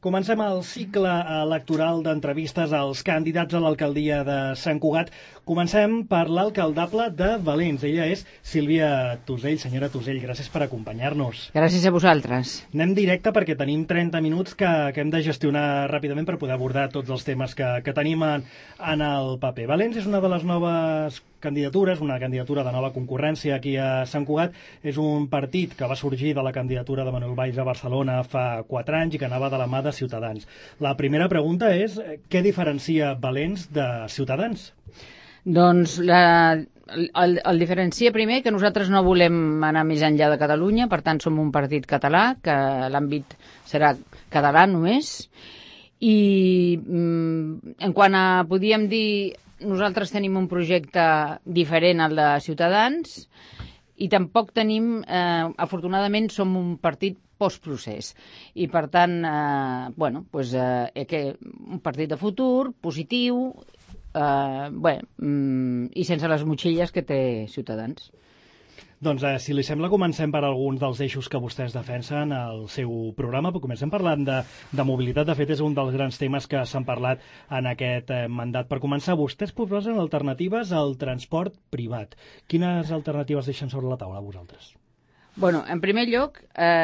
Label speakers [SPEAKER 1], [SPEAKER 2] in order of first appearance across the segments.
[SPEAKER 1] Comencem el cicle electoral d'entrevistes als candidats a l'alcaldia de Sant Cugat. Comencem per l'alcaldable de Valens. Ella és Sílvia Tusell. Senyora Tusell, gràcies per acompanyar-nos.
[SPEAKER 2] Gràcies a vosaltres.
[SPEAKER 1] Anem directe perquè tenim 30 minuts que hem de gestionar ràpidament per poder abordar tots els temes que tenim en el paper. Valens és una de les noves candidatures, una candidatura de nova concurrència aquí a Sant Cugat. És un partit que va sorgir de la candidatura de Manuel Valls a Barcelona fa 4 anys i que anava de la mà de Ciutadans. La primera pregunta és què diferencia Valens de Ciutadans?
[SPEAKER 2] Doncs el diferencia primer que nosaltres no volem anar més enllà de Catalunya, per tant som un partit català, que l'àmbit serà català només, i en quant a, podríem dir, nosaltres tenim un projecte diferent al de Ciutadans i tampoc tenim, afortunadament som un partit postprocés i per tant, un partit de futur, positiu, i sense les motxilles que té Ciutadans.
[SPEAKER 1] Doncs, si li sembla, comencem per alguns dels eixos que vostès defensen al seu programa. Comencem parlant de mobilitat. De fet, és un dels grans temes que s'han parlat en aquest mandat. Per començar, vostès proposen alternatives al transport privat. Quines alternatives deixen sobre la taula vosaltres?
[SPEAKER 2] Bueno, en primer lloc,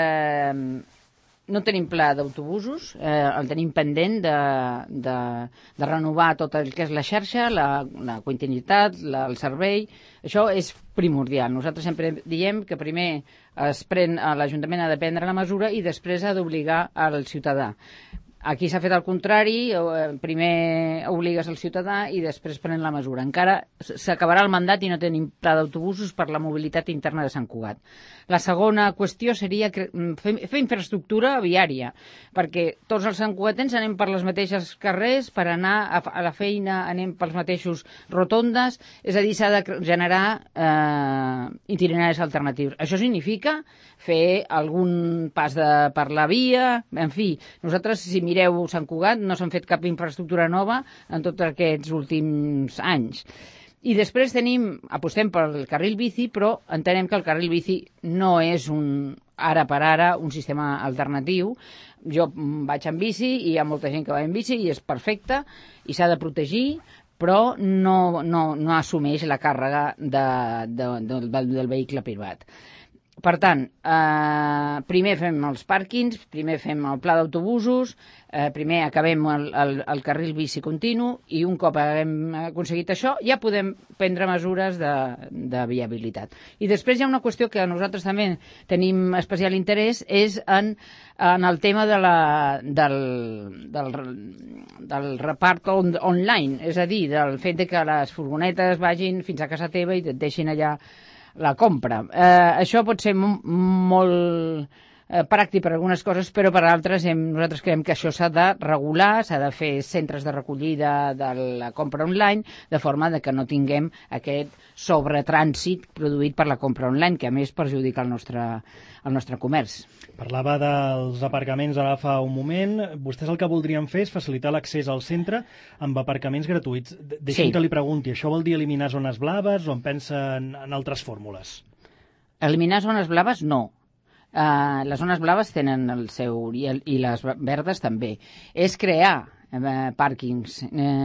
[SPEAKER 2] no tenim pla d'autobusos, el tenim pendent de renovar tot el que és la xarxa, la continuïtat, el servei. Això és primordial. Nosaltres sempre diem que primer l'Ajuntament ha de prendre la mesura i després ha d'obligar al ciutadà. Aquí s'ha fet el contrari, primer obligues al ciutadà i després pren la mesura. Encara s'acabarà el mandat i no tenim pla d'autobusos per la mobilitat interna de Sant Cugat. La segona qüestió seria fer infraestructura viària, perquè tots els santcugatens anem per les mateixes carrers, per anar a la feina anem pels mateixos rotondes, és a dir, s'ha de generar itineraris alternatius. Això significa fer algun pas per la via, en fi, nosaltres, si mireu Sant Cugat, no s'han fet cap infraestructura nova en tots aquests últims anys. I després apostem pel carril bici, però entenem que el carril bici no és ara per ara un sistema alternatiu. Jo vaig en bici i hi ha molta gent que va en bici i és perfecte i s'ha de protegir, però no assumeix la càrrega del vehicle privat. Per tant, primer fem els pàrquings, primer fem el pla d'autobusos, primer acabem el carril bici continu i un cop haguem aconseguit això ja podem prendre mesures de viabilitat. I després hi ha una qüestió que nosaltres també tenim especial interès, és en el tema del repart online, és a dir, del fet que les furgonetes vagin fins a casa teva i et deixin allà la compra. Això pot ser molt pràctic per algunes coses, però per altres nosaltres creiem que això s'ha de regular, s'ha de fer centres de recollida de la compra online, de forma que no tinguem aquest sobretrànsit produït per la compra online, que a més perjudica el nostre comerç.
[SPEAKER 1] Parlava dels aparcaments ara fa un moment. Vostès el que voldrien fer és facilitar l'accés al centre amb aparcaments gratuïts. Deixi'm que li pregunti, això vol dir eliminar zones blaves o en pensen en altres fórmules?
[SPEAKER 2] Eliminar zones blaves, no. Les zones blaves tenen el seu i les verdes també. És crear pàrquings,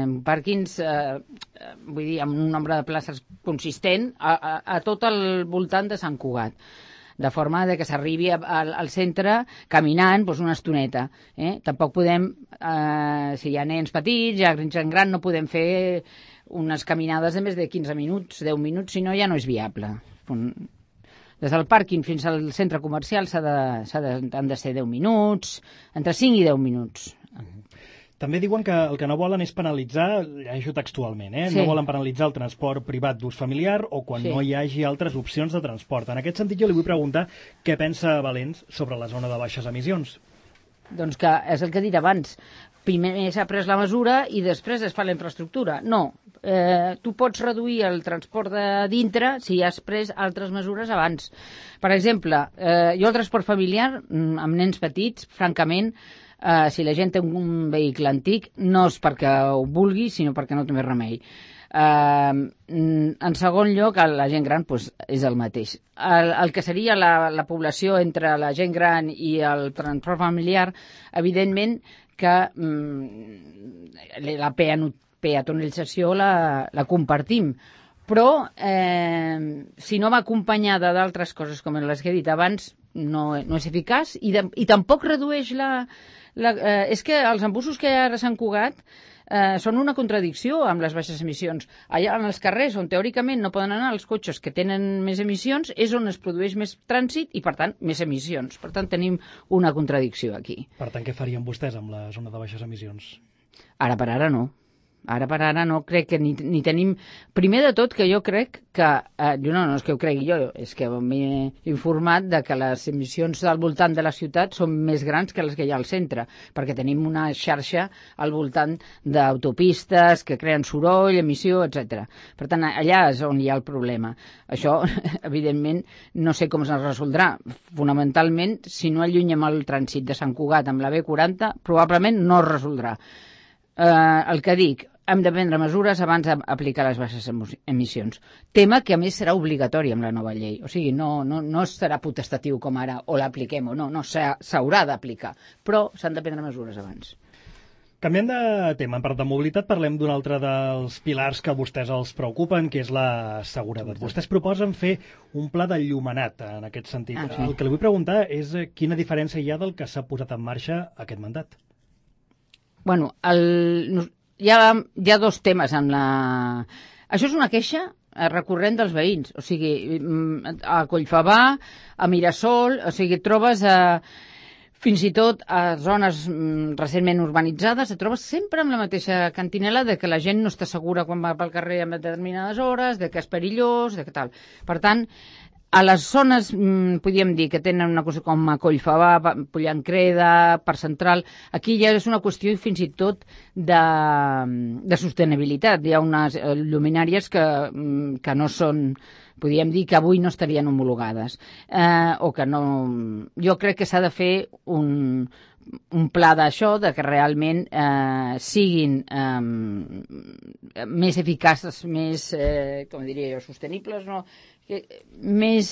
[SPEAKER 2] vull dir, amb un nombre de places consistent a tot el voltant de Sant Cugat, de forma que s'arribi al centre caminant una estoneta. Tampoc podem, si hi ha nens petits, ja gent gran, no podem fer unes caminades de més de 15 minuts, 10 minuts, si no ja no és viable. Des del pàrquing fins al centre comercial han de ser 10 minuts, entre 5 i 10 minuts.
[SPEAKER 1] També diuen que el que no volen és penalitzar, llegeixo textualment,
[SPEAKER 2] Sí.
[SPEAKER 1] No volen penalitzar el transport privat d'ús familiar o quan no hi hagi altres opcions de transport. En aquest sentit, jo li vull preguntar què pensa Valens sobre la zona de baixes emissions.
[SPEAKER 2] Doncs que és el que he dit abans. Primer s'ha pres la mesura i després es fa la infraestructura. No. Tu pots reduir el transport de dintre si has pres altres mesures abans. Per exemple, jo el transport familiar, amb nens petits, francament, si la gent té un vehicle antic, no és perquè ho vulgui, sinó perquè no té més remei. En segon lloc, la gent gran doncs, és el mateix. El que seria la població entre la gent gran i el transport familiar, evidentment que la peatonalització la compartim, però si no va acompanyada d'altres coses com les que he dit abans, no és eficaç i tampoc redueix és que els embussos que hi ha a Sant Cugat són una contradicció amb les baixes emissions. Allà en els carrers on teòricament no poden anar els cotxes que tenen més emissions és on es produeix més trànsit i, per tant, més emissions. Per tant, tenim una contradicció aquí.
[SPEAKER 1] Per tant, què farien vostès amb la zona de baixes emissions?
[SPEAKER 2] Ara per ara no. Ara per ara no crec que ni tenim... Primer de tot, que jo crec que... no és que ho cregui jo, és que m'he informat de que les emissions al voltant de la ciutat són més grans que les que hi ha al centre, perquè tenim una xarxa al voltant d'autopistes que creen soroll, emissió, etc. Per tant, allà és on hi ha el problema. Això, evidentment, no sé com es resoldrà. Fonamentalment, si no allunyem el trànsit de Sant Cugat amb la B40, probablement no es resoldrà. El que dic, hem de prendre mesures abans d'aplicar les baixes emissions. Tema que, a més, serà obligatori amb la nova llei. O sigui, no serà potestatiu com ara, o l'apliquem o no s'haurà d'aplicar. Però s'han de prendre mesures abans.
[SPEAKER 1] Canviant de tema, en part de mobilitat, parlem d'un altre dels pilars que a vostès els preocupen, que és la seguretat. Vostès proposen fer un pla d'enllumenat en aquest sentit.
[SPEAKER 2] Sí.
[SPEAKER 1] El que li vull preguntar és quina diferència hi ha del que s'ha posat en marxa aquest mandat.
[SPEAKER 2] Bueno, hi ha dos temes amb la... Això és una queixa recurrent dels veïns. O sigui, a Collfabà, a Mirasol, o sigui, trobes fins i tot a zones recentment urbanitzades, et trobes sempre amb la mateixa cantinela de que la gent no està segura quan va pel carrer a determinades hores, de que és perillós, de que tal. Per tant, a les zones, podríem dir, que tenen una cosa com a Collfabà, Pollancreda, Parc Central, aquí ja és una qüestió fins i tot de sostenibilitat. Hi ha unes lluminàries que no són, podríem dir, que avui no estarien homologades. O que no... Jo crec que s'ha de fer un pla d'això, de que realment siguin més eficaces, més, com diria jo, sostenibles, no? Més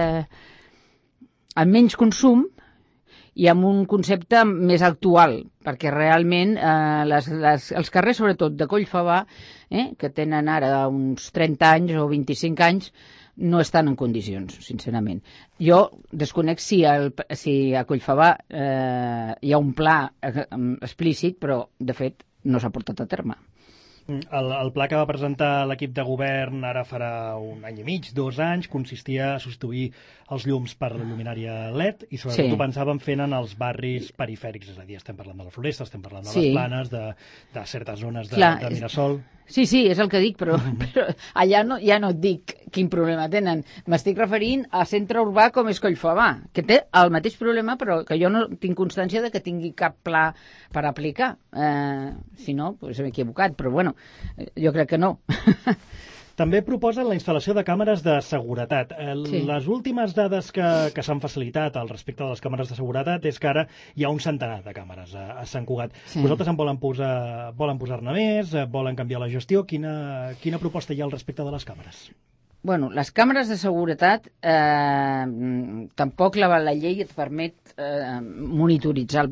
[SPEAKER 2] amb menys consum i amb un concepte més actual, perquè realment els carrers, sobretot de Collfabà, que tenen ara uns 30 anys o 25 anys, no estan en condicions, sincerament. Jo desconec si a Collfabà hi ha un pla explícit, però, de fet, no s'ha portat a terme.
[SPEAKER 1] El pla que va presentar l'equip de govern ara farà un any i mig, 2 anys, consistia a substituir els llums per la lluminària LED i sobretot ho pensàvem fent en els barris perifèrics, és a dir, estem parlant de la Floresta, estem parlant de les Planes, de certes zones de Mirasol.
[SPEAKER 2] Sí, és el que dic, però allà ja no et dic quin problema tenen. M'estic referint a centre urbà com és Collfabà, que té el mateix problema, però que jo no tinc constància de que tingui cap pla per aplicar. Si no, doncs m'he equivocat, però bueno, jo crec que no.
[SPEAKER 1] També proposen la instal·lació de càmeres de seguretat. Les últimes dades que s'han facilitat al respecte de les càmeres de seguretat és que ara hi ha un centenar de càmeres a Sant Cugat. Vosaltres en volen posar-ne més? Volen canviar la gestió? Quina proposta hi ha al respecte de les càmeres?
[SPEAKER 2] Bueno, les càmeres de seguretat tampoc la llei et permet monitoritzar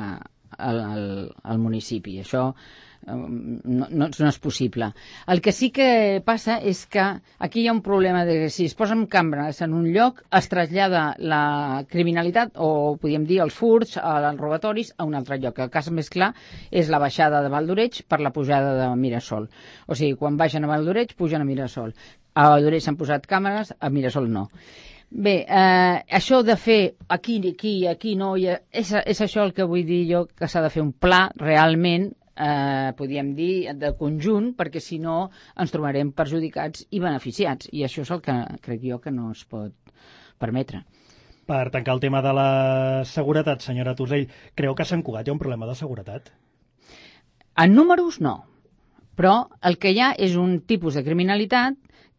[SPEAKER 2] el municipi. Això no és possible. El que sí que passa és que aquí hi ha un problema de que si es posen càmeres en un lloc es trasllada la criminalitat o podríem dir els furts, els robatoris a un altre lloc. El cas més clar és la baixada de Valdoreig per la pujada de Mirasol. O sigui, quan baixen a Valdoreig pugen a Mirasol. A Valdoreig s'han posat càmeres, a Mirasol no. Bé, això de fer aquí no, és això el que vull dir jo, que s'ha de fer un pla realment, podríem dir, de conjunt, perquè si no ens trobarem perjudicats i beneficiats, i això és el que crec jo que no es pot permetre.
[SPEAKER 1] Per tancar el tema de la seguretat, senyora Tusell, creu que a Sant Cugat hi ha un problema de seguretat?
[SPEAKER 2] En números no, però el que hi ha és un tipus de criminalitat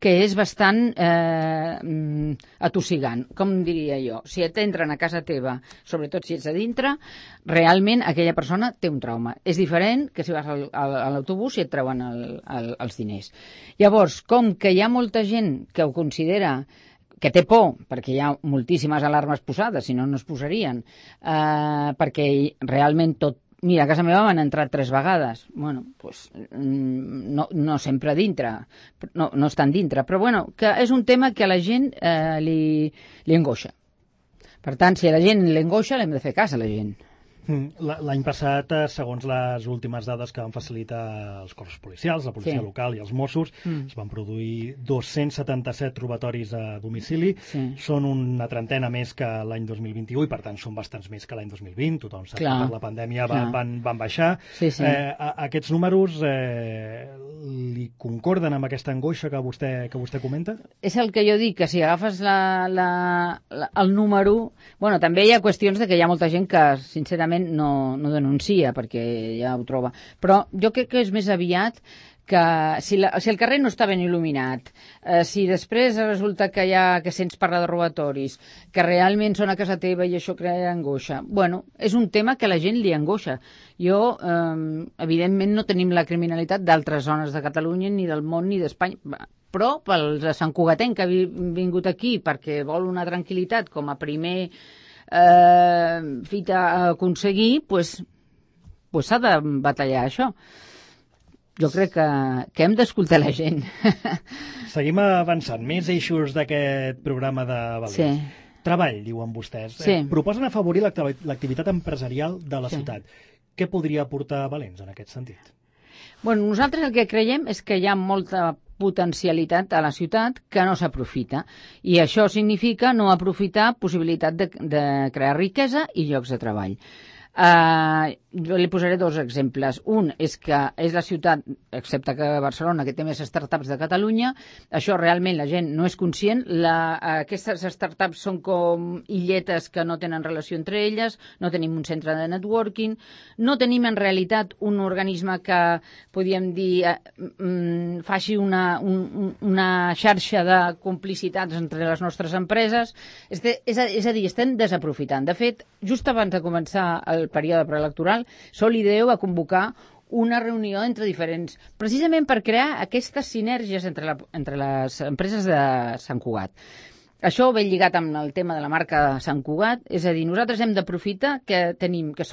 [SPEAKER 2] que és bastant atossigant, com diria jo. Si t'entren a casa teva, sobretot si ets a dintre, realment aquella persona té un trauma. És diferent que si vas a l'autobús i et treuen els diners. Llavors, com que hi ha molta gent que ho considera, que té por, perquè hi ha moltíssimes alarmes posades, si no, no es posarien, perquè realment tot... Mira, a casa meva m'han entrat 3 vegades. Bueno, doncs no sempre dintre, no estan dintre, però bueno, que és un tema que a la gent li angoixa. Per tant, si a la gent li angoixa, l'hem de fer cas a la gent.
[SPEAKER 1] L'any passat, segons les últimes dades que van facilitar els cossos policials, la policia local i els Mossos, es van produir 277 robatoris a domicili. Són una trentena més que l'any 2021 i, per tant, són bastants més que l'any 2020. Tothom sap que per la pandèmia van baixar. Aquests números li concorden amb aquesta angoixa que vostè comenta? És
[SPEAKER 2] el que jo dic, que si agafes el número... Bueno, també hi ha qüestions de que hi ha molta gent que, sincerament, no denuncia perquè ja ho troba, però jo crec que és més aviat que si el carrer no està ben il·luminat, si després resulta que sents parlar de robatoris, que realment són a casa teva i això crea angoixa, bueno, és un tema que a la gent li angoixa. Jo, evidentment, no tenim la criminalitat d'altres zones de Catalunya, ni del món, ni d'Espanya, però pel Sant Cugatenc que ha vingut aquí perquè vol una tranquil·litat com a primer fita a aconseguir, doncs s'ha de batallar això. Jo crec que hem d'escoltar la gent.
[SPEAKER 1] Seguim avançant. Més eixos d'aquest programa de Valents. Treball, diuen vostès. Proposen afavorir l'activitat empresarial de la ciutat. Què podria aportar Valents en aquest sentit?
[SPEAKER 2] Bueno, nosaltres el que creiem és que hi ha molta potencialitat a la ciutat que no s'aprofita. I això significa no aprofitar possibilitat de crear riquesa i llocs de treball. Jo li posaré 2 exemples. Un és que és la ciutat, excepte que Barcelona, que té més startups de Catalunya, això realment la gent no és conscient. Aquestes startups són com illetes que no tenen relació entre elles, no tenim un centre de networking, no tenim en realitat un organisme que, podríem dir, faci una xarxa de complicitats entre les nostres empreses. És a dir, estem desaprofitant. De fet, just abans de començar el període preelectoral, Solideo va convocar una reunió entre diferents, precisament per crear aquestes sinergies entre les empreses de Sant Cugat. Això ve lligat amb el tema de la marca de Sant Cugat, és a dir, nosaltres hem d'aprofitar que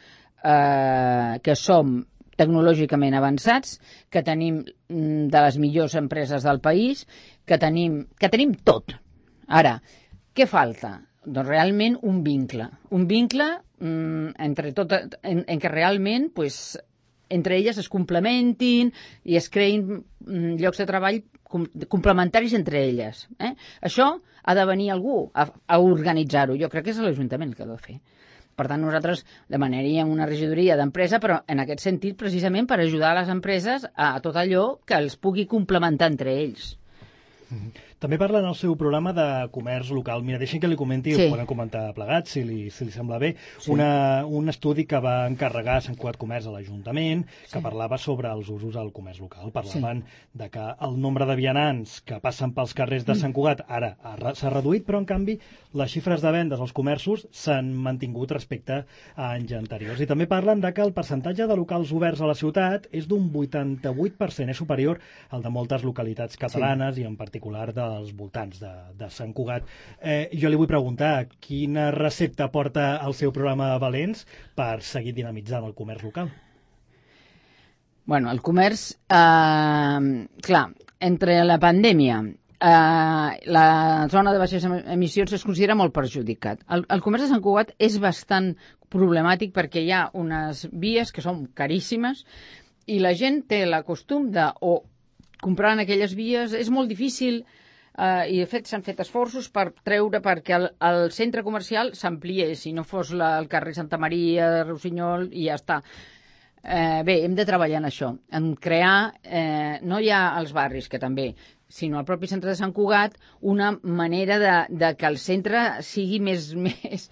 [SPEAKER 2] som tecnològicament avançats, que tenim de les millors empreses del país, que tenim tot. Ara, què falta? Doncs realment un vincle entre tot, en què realment entre elles es complementin i es creïn llocs de treball complementaris entre elles. Això ha de venir algú a organitzar-ho. Jo crec que és l'Ajuntament que ha de fer. Per tant, nosaltres demanaríem una regidoria d'empresa, però en aquest sentit, precisament per ajudar les empreses a tot allò que els pugui complementar entre ells.
[SPEAKER 1] També parla en el seu programa de comerç local. Mira, deixem que li comenti, ho poden comentar plegats, si li sembla bé, un estudi que va encarregar Sant Cugat Comerç a l'Ajuntament, que parlava sobre els usos al comerç local. Parlaven de que el nombre de vianants que passen pels carrers de Sant Cugat ara s'ha reduït, però en canvi les xifres de vendes als comerços s'han mantingut respecte a anys anteriors. I també parlen de que el percentatge de locals oberts a la ciutat és d'un 88%, és superior al de moltes localitats catalanes i en particular dels voltants de Sant Cugat. Jo li vull preguntar quina recepta porta el seu programa Valents per seguir dinamitzant el comerç local?
[SPEAKER 2] Bueno, el comerç, clar, entre la pandèmia, la zona de baixes emissions es considera molt perjudicat. El comerç de Sant Cugat és bastant problemàtic perquè hi ha unes vies que són caríssimes i la gent té la costum de comprar en aquelles vies. És molt difícil i de fet s'han fet esforços per treure perquè el centre comercial s'ampliés, si no fos el carrer Santa Maria de Rossinyol i ja està. Bé, hem de treballar en això, en crear, no ja als barris, que també, sinó al propi centre de Sant Cugat, una manera de que el centre sigui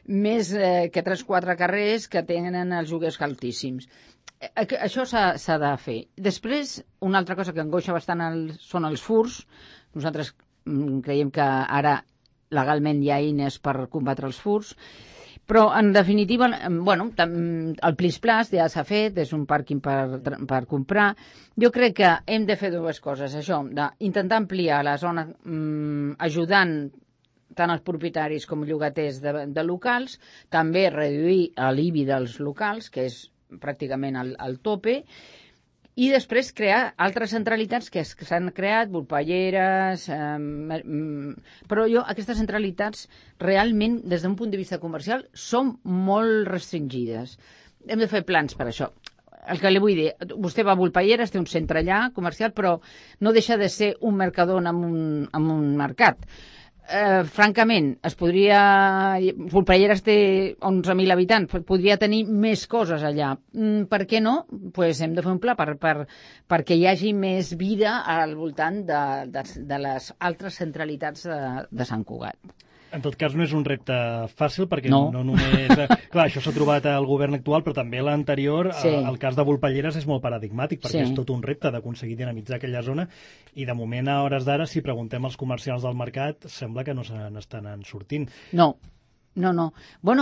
[SPEAKER 2] més que 3-4 carrers que tenen els lloguers altíssims. Això s'ha de fer. Després, una altra cosa que angoixa bastant són els furs. Nosaltres creiem que ara legalment hi ha eines per combatre els furs, però en definitiva, bueno, el Plis-Plas ja s'ha fet, és un pàrquing per comprar. Jo crec que hem de fer dues coses, això, d'intentar ampliar la zona ajudant tant els propietaris com llogaters de locals, també reduir l'IBI dels locals, que és pràcticament al tope, i després crear altres centralitats que s'han creat, Volpelleres, però aquestes centralitats realment, des d'un punt de vista comercial, són molt restringides. Hem de fer plans per això. El que li vull dir, vostè va a Volpelleres, té un centre allà comercial, però no deixa de ser un mercadon amb un mercat. Francament, Volpelleres té 11.000 habitants, podria tenir més coses allà. Per què no? Pues hem de fer un pla perquè hi hagi més vida al voltant de les altres centralitats de Sant Cugat.
[SPEAKER 1] En tot cas, no és un repte fàcil, perquè no només... Clar, això s'ha trobat al govern actual, però també l'anterior, sí. El cas de Volpelleres és molt paradigmàtic, perquè és tot un repte d'aconseguir dinamitzar aquella zona, i de moment, a hores d'ara, si preguntem als comerciants del mercat, sembla que no se n'estan sortint.
[SPEAKER 2] No. Bueno,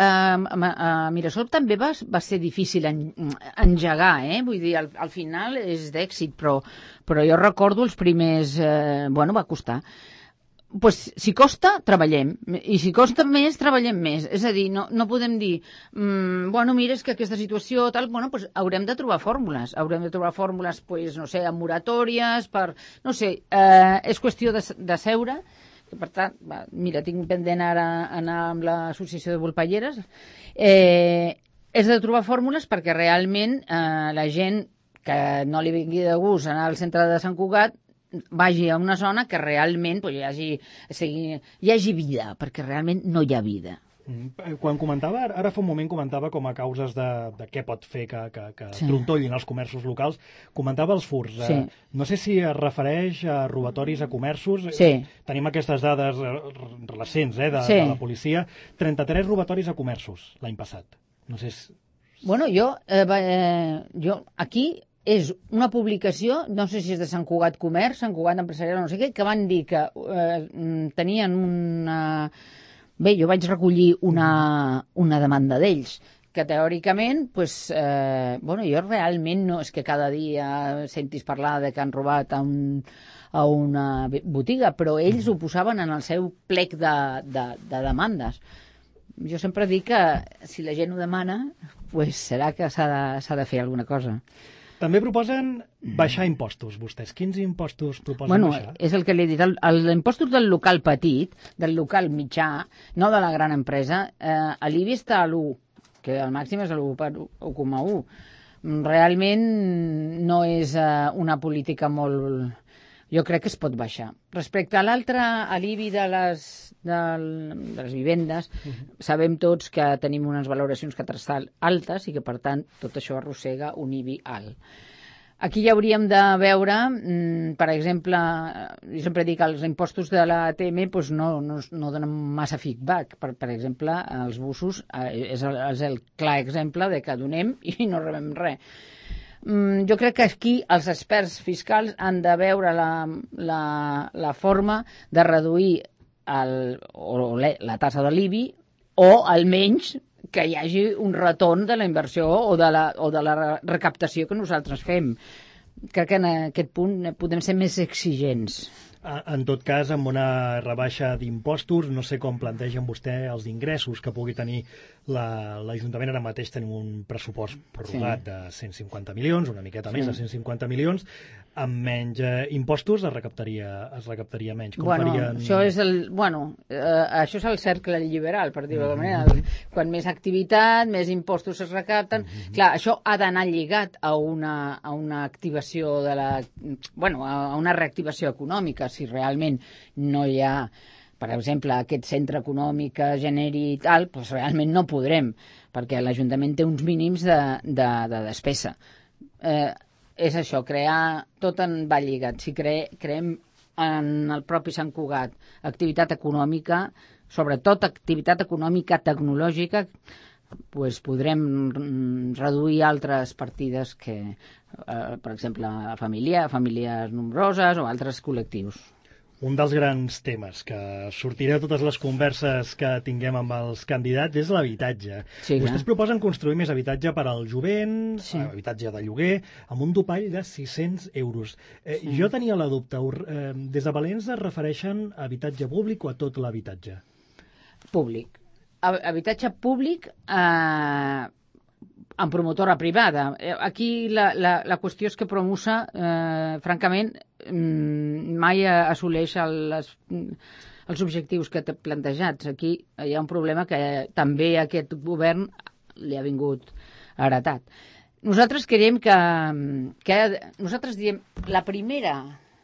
[SPEAKER 2] a Mirasol també va ser difícil engegar, vull dir, al final és d'èxit, però jo recordo els primers... Bueno, va costar. Pues, si costa, treballem. I si costa més, treballem més. És a dir, no podem dir bueno, mira, és que aquesta situació tal, bueno, pues haurem de trobar fórmules. Haurem de trobar fórmules, pues, no sé, amb moratòries, no sé, és qüestió de seure. Per tant, mira, tinc pendent ara anar amb l'associació de Volpelleres. És de trobar fórmules perquè realment la gent que no li vingui de gust anar al centre de Sant Cugat vagi a una zona que realment hi hagi vida, perquè realment no hi ha vida.
[SPEAKER 1] Quan comentava, ara fa un moment comentava com a causes de què pot fer que trontollin els comerços locals, comentava els furs. Sí. No sé si es refereix a robatoris a comerços.
[SPEAKER 2] Sí.
[SPEAKER 1] Tenim aquestes dades recents de la policia. 33 robatoris a comerços l'any passat. No sé si...
[SPEAKER 2] Bueno, jo aquí... És una publicació, no sé si és de Sant Cugat Comerç, Sant Cugat Empresarial, no sé què, que van dir que tenien una... Bé, jo vaig recollir una demanda d'ells, que teòricament, bueno, jo realment no és que cada dia sentis parlar de que han robat a una botiga, però ells ho posaven en el seu plec de demandes. Jo sempre dic que si la gent ho demana, serà que s'ha de fer alguna cosa.
[SPEAKER 1] També proposen baixar impostos, vostès. Quins impostos proposen baixar?
[SPEAKER 2] És el que li he dit. Els impostos del local petit, del local mitjà, no de la gran empresa, l'IBI està a l'1, que el màxim és l'1,1. Realment no és una política molt... Jo crec que es pot baixar. Respecte a l'altre, a l'IBI de les vivendes, sabem tots que tenim unes valoracions catastrals altes i que, per tant, tot això arrossega un IBI alt. Aquí ja hauríem de veure, per exemple, jo sempre dic que els impostos de l'ATM no donen massa feedback. Per exemple, els busos és el clar exemple de que donem i no rebem res. Jo crec que aquí els experts fiscals han de veure la forma de reduir la tassa de l'IBI o almenys que hi hagi un retorn de la inversió o de la recaptació que nosaltres fem. Crec que en aquest punt podem ser més exigents.
[SPEAKER 1] En tot cas, amb una rebaixa d'impostos, no sé com plantegen vostè els ingressos que pugui tenir l'Ajuntament. Ara mateix tenim un pressupost prorrogat de 150 milions, una miqueta més de 150 milions. Amb menys impostos es recaptaria menys.
[SPEAKER 2] Això és això és el cercle liberal, per dir-ho d'alguna manera. Quan més activitat, més impostos es recapten. Clar, això ha d'anar lligat a una activació a una reactivació econòmica. Si realment no hi ha, per exemple, aquest centre econòmic que generi i tal, doncs realment no podrem, perquè l'Ajuntament té uns mínims de despesa. És això, crear tot en va lligat. Si creem en el propi Sant Cugat activitat econòmica, sobretot activitat econòmica tecnològica, pues podrem reduir altres partides que, per exemple, famílies nombroses o altres col·lectius.
[SPEAKER 1] Un dels grans temes que sortirà de totes les converses que tinguem amb els candidats és l'habitatge.
[SPEAKER 2] Sí,
[SPEAKER 1] Vostès proposen construir més habitatge per al jovent, habitatge de lloguer, amb un topall de 600 euros. Jo tenia la dubte, des de Valens es refereixen a habitatge públic o a tot l'habitatge?
[SPEAKER 2] Públic. Habitatge públic en promotora privada. Aquí la qüestió és que Promusa, francament, mai assoleix els objectius que té plantejats. Aquí hi ha un problema que també aquest govern li ha vingut heretat. Nosaltres creiem nosaltres diem la primera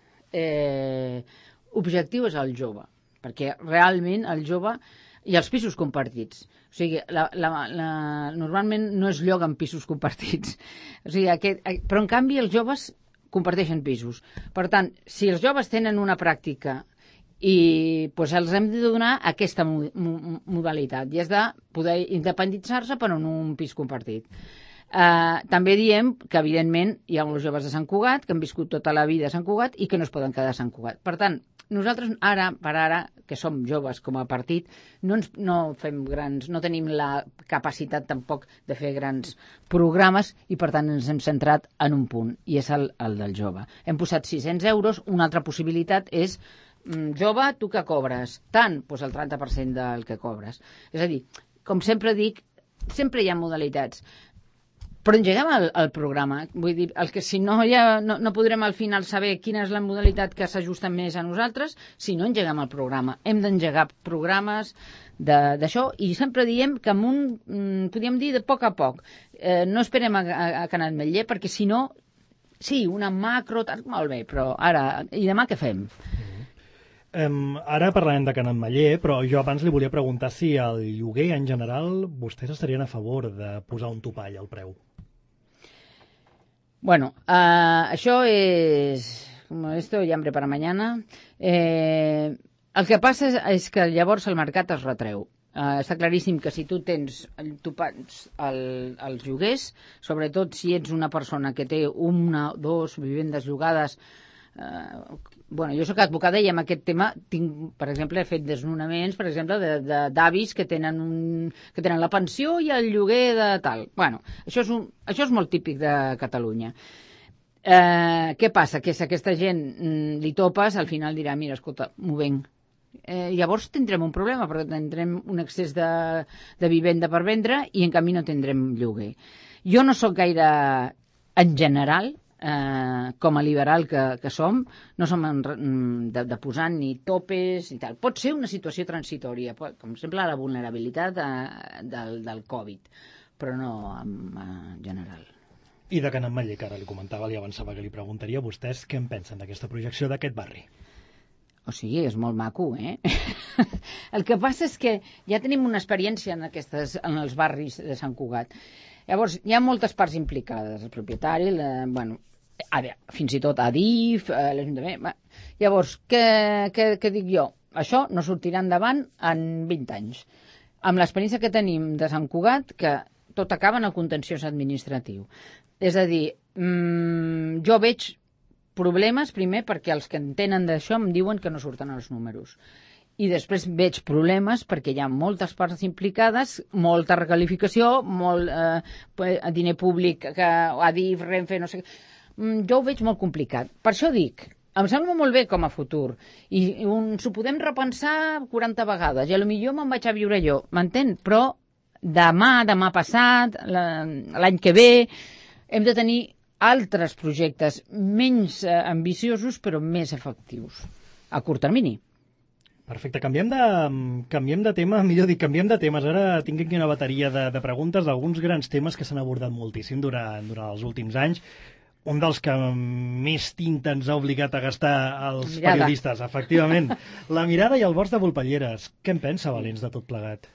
[SPEAKER 2] objectiu és el jove, perquè realment el jove i els pisos compartits. O sigui, normalment no es lloguen pisos compartits. O sigui, però, en canvi, els joves comparteixen pisos. Per tant, si els joves tenen una pràctica i doncs els hem de donar aquesta modalitat i és de poder independitzar-se per en un pis compartit. També diem que, evidentment, hi ha molts joves de Sant Cugat que han viscut tota la vida a Sant Cugat i que no es poden quedar a Sant Cugat. Per tant, nosaltres ara, que som joves com a partit, no tenim la capacitat tampoc de fer grans programes i per tant ens hem centrat en un punt i és el del jove. Hem posat 600 euros, una altra possibilitat és jove, tu que cobres? Tant, doncs el 30% del que cobres. És a dir, com sempre dic, sempre hi ha modalitats. Però engeguem el programa. Vull dir, si no, no podrem al final saber quina és la modalitat que s'ajusta més a nosaltres si no engeguem el programa. Hem d'engegar programes d'això i sempre diem que podríem dir de poc a poc. No esperem a Can Ametller perquè si no, sí, una macro, molt bé, però ara, i demà què fem?
[SPEAKER 1] Ara parlarem de Can Ametller, però jo abans li volia preguntar si el lloguer en general vostès estarien a favor de posar un topall al preu.
[SPEAKER 2] Bueno, això és como esto y hambre para mañana. El que passa és que llavors el mercat es retreu. Està claríssim que si tu tens topats els lloguers, sobretot si ets una persona que té una o dues vivendes llogades, jo soc advocada i amb aquest tema per exemple, he fet desnonaments, per exemple, d'avis que tenen la pensió i el lloguer de tal. Això és molt típic de Catalunya. Què passa? Que si aquesta gent li topes, al final dirà, mira, escolta, m'ho venc. Llavors tindrem un problema, perquè tindrem un excés de vivenda per vendre i en canvi no tindrem lloguer. Jo no sóc gaire, en general, com a liberal que som, no som de posar ni topes ni tal. Pot ser una situació transitòria, com sempre la vulnerabilitat del Covid, però no en general.
[SPEAKER 1] I de Can Ametller, que ara li comentava, li avançava que li preguntaria a vostès què en pensen d'aquesta projecció d'aquest barri.
[SPEAKER 2] O sigui, és molt maco, El que passa és que ja tenim una experiència en els barris de Sant Cugat. Llavors, hi ha moltes parts implicades, el propietari, fins i tot Adif, l'Ajuntament. Llavors, què dic jo? Això no sortirà endavant en 20 anys. Amb l'experiència que tenim de Sant Cugat, que tot acaba en el contenciós administratiu. És a dir, jo veig problemes, primer, perquè els que entenen d'això em diuen que no surten els números. I després veig problemes perquè hi ha moltes parts implicades, molta recalificació, molt diner públic, Adif, Renfe, no sé què. Jo ho veig molt complicat. Per això dic, em sembla molt bé com a futur. I s'ho podem repensar 40 vegades. I potser me'n vaig a viure jo, m'entén? Però demà passat, l'any que ve, hem de tenir altres projectes menys ambiciosos però més efectius a curt termini.
[SPEAKER 1] Perfecte, canviem de tema, millor dit, canviem de temes. Ara tinc aquí una bateria de preguntes d'alguns grans temes que s'han abordat moltíssim durant els últims anys. Un dels que més tinta ens ha obligat a gastar els periodistes, efectivament. La mirada i el bosc de Volpelleres. Què en pensa Valens de tot plegat?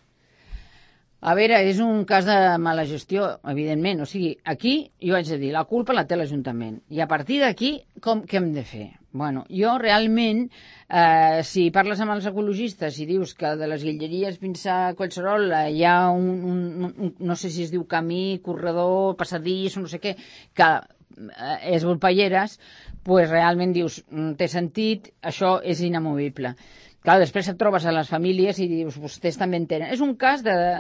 [SPEAKER 2] A veure, és un cas de mala gestió, evidentment. O sigui, aquí jo haig de dir, la culpa la té l'Ajuntament. I a partir d'aquí, què hem de fer? Bueno, jo realment, si parles amb els ecologistes i dius que de les Guilleries fins a Collserola hi ha no sé si es diu camí, corredor, passadís, no sé què, que és volpelleres, pues realment dius, té sentit, això és inamovible. Clar, després et trobes a les famílies i dius, vostès també en tenen. És un cas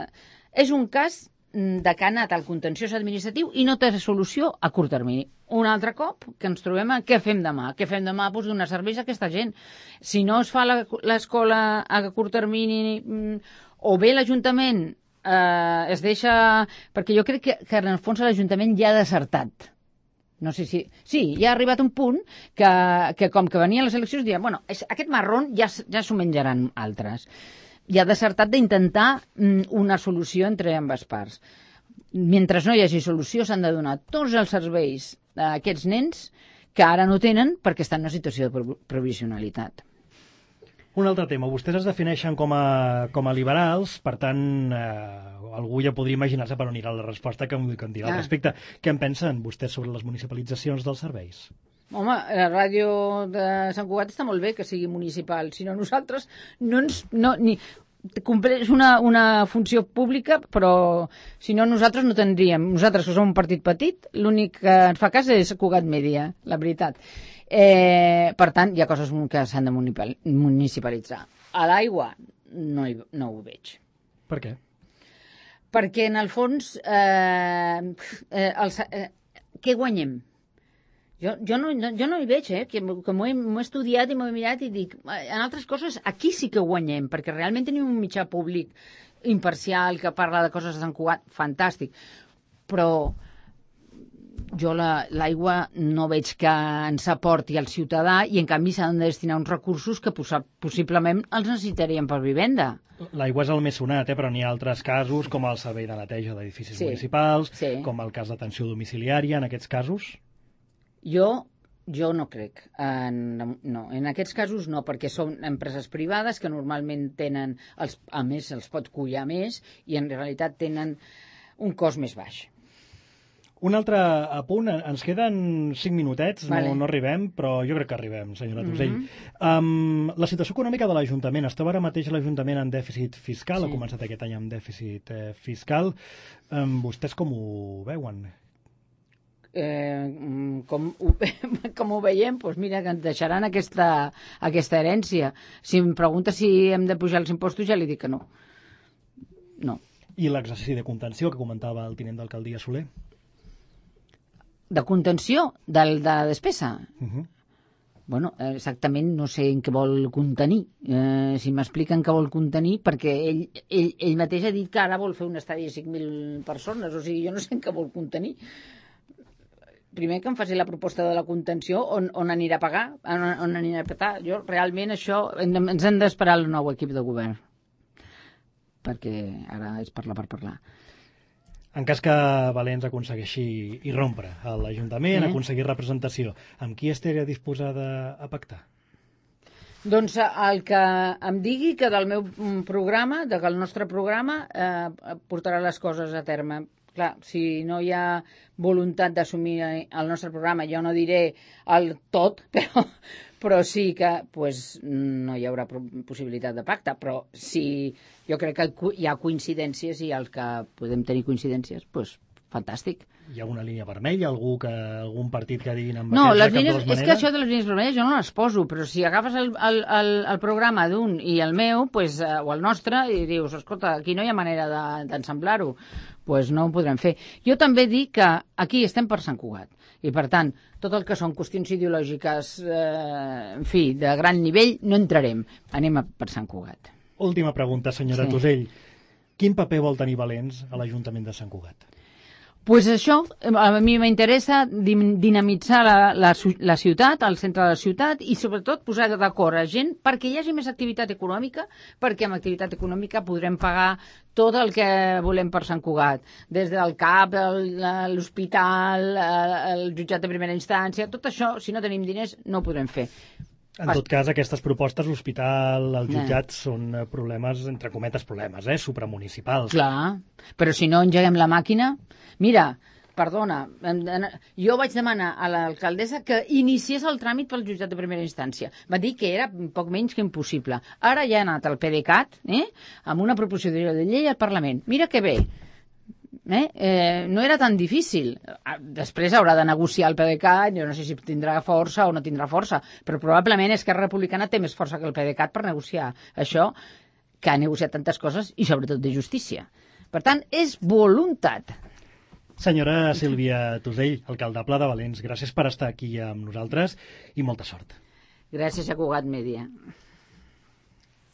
[SPEAKER 2] de que ha anat al contenciós administratiu i no té solució a curt termini. Un altre cop que ens trobem què fem demà? Què fem demà? Doncs donar serveis a aquesta gent. Si no es fa l'escola a curt termini, o bé l'Ajuntament es deixa... Perquè jo crec que en el fons l'Ajuntament ja ha desertat. No sé si... Sí, ja ha arribat un punt que com que venien les eleccions diuen, bueno, aquest marrón ja s'ho menjaran altres. I ha desertat d'intentar una solució entre ambes parts. Mentre no hi hagi solució, s'han de donar tots els serveis a aquests nens que ara no tenen perquè estan en una situació de provisionalitat.
[SPEAKER 1] Un altre tema. Vostès es defineixen com a liberals, per tant, algú ja podria imaginar-se per on irà la resposta que em dirà al respecte. Què en pensen vostès sobre les municipalitzacions dels serveis?
[SPEAKER 2] Home, la ràdio de Sant Cugat està molt bé que sigui municipal, si no nosaltres compleix una funció pública, però si no nosaltres no tindríem. Nosaltres, que som un partit petit, l'únic que ens fa cas és Cugat Mèdia, la veritat. Per tant, hi ha coses que s'han de municipalitzar. A l'aigua no ho veig.
[SPEAKER 1] Per què?
[SPEAKER 2] Perquè, en el fons, què guanyem? Jo no hi veig, que m'ho he estudiat i m'ho he mirat i dic, en altres coses aquí sí que guanyem, perquè realment tenim un mitjà públic imparcial que parla de coses de Sant Cugat, fantàstic, però jo l'aigua no veig que ens aporti al ciutadà i en canvi s'han de destinar uns recursos que possiblement els necessitaríem per vivenda.
[SPEAKER 1] L'aigua és el més sonat, però n'hi ha altres casos, com el servei de neteja d'edificis municipals, com el cas d'atenció domiciliària, en aquests casos.
[SPEAKER 2] Jo no crec. No, en aquests casos no, perquè són empreses privades que normalment tenen, a més, els pot collar més i en realitat tenen un cost més baix.
[SPEAKER 1] Un altre apunt, ens queden 5 minutets, no arribem, però jo crec que arribem, senyora Tusell. La situació econòmica de l'Ajuntament, esteu ara mateix l'Ajuntament en dèficit fiscal, ha començat aquest any amb dèficit fiscal. Vostès com ho veuen?
[SPEAKER 2] Com ho veiem, doncs mira, que ens deixaran aquesta herència. Si em pregunta si hem de pujar els impostos, ja li dic que no. No.
[SPEAKER 1] I l'exercici de contenció que comentava el tinent d'alcaldia Soler?
[SPEAKER 2] De contenció de la despesa? Bueno, exactament no sé en què vol contenir. Si m'expliquen què vol contenir, perquè ell mateix ha dit que ara vol fer un estadi de 5.000 persones, o sigui, jo no sé en què vol contenir. Primer que em faci la proposta de la contenció, on anirà a pagar, on anirà a petar. Jo, realment, això ens hem d'esperar el nou equip de govern, perquè ara és parlar per parlar.
[SPEAKER 1] En cas que Valens aconsegueixi irrompre a l'Ajuntament, aconseguir representació, amb qui estaria disposada a pactar?
[SPEAKER 2] Doncs el que em digui que del meu programa, que el nostre programa portarà les coses a terme. Clar, si no hi ha voluntat d'assumir el nostre programa, jo no diré el tot, però sí que no hi haurà possibilitat de pacte, però sí, jo crec que hi ha coincidències i el que podem tenir coincidències, doncs fantàstic.
[SPEAKER 1] Hi ha una línia vermella? Algun partit que diguin amb
[SPEAKER 2] no,
[SPEAKER 1] aquests de cap de les maneres?
[SPEAKER 2] És que això de les línies vermelles jo no les poso, però si agafes el programa d'un i el meu, o el nostre, i dius, escolta, aquí no hi ha manera d'ensamblar-ho, doncs no ho podrem fer. Jo també dic que aquí estem per Sant Cugat, i per tant, tot el que són qüestions ideològiques, en fi, de gran nivell, no entrarem. Anem per Sant Cugat.
[SPEAKER 1] Última pregunta, senyora Tusell. Quin paper vol tenir Valens a l'Ajuntament de Sant Cugat?
[SPEAKER 2] Pues això, a mi m'interessa dinamitzar la ciutat, el centre de la ciutat, i sobretot posar d'acord a gent perquè hi hagi més activitat econòmica, perquè amb activitat econòmica podrem pagar tot el que volem per Sant Cugat, des del CAP, l'hospital, el jutjat de primera instància, tot això, si no tenim diners, no ho podrem fer.
[SPEAKER 1] En tot cas, aquestes propostes, l'hospital, el jutjat, són problemes, entre cometes problemes, supramunicipals.
[SPEAKER 2] Clar, però si no engeguem la màquina... Mira, perdona, jo vaig demanar a l'alcaldessa que iniciés el tràmit pel jutjat de primera instància. Va dir que era poc menys que impossible. Ara ja ha anat al PDeCAT, amb una proposició de llei al Parlament. Mira que bé. No era tan difícil. Després haurà de negociar el PDeCAT, jo no sé si tindrà força o no tindrà força, però probablement Esquerra Republicana té més força que el PDeCAT per negociar això, que ha negociat tantes coses i sobretot de justícia. Per tant, és voluntat.
[SPEAKER 1] Senyora Sílvia Tusell, alcaldable de Valens, gràcies per estar aquí amb nosaltres i molta sort.
[SPEAKER 2] Gràcies a Cugat Mèdia.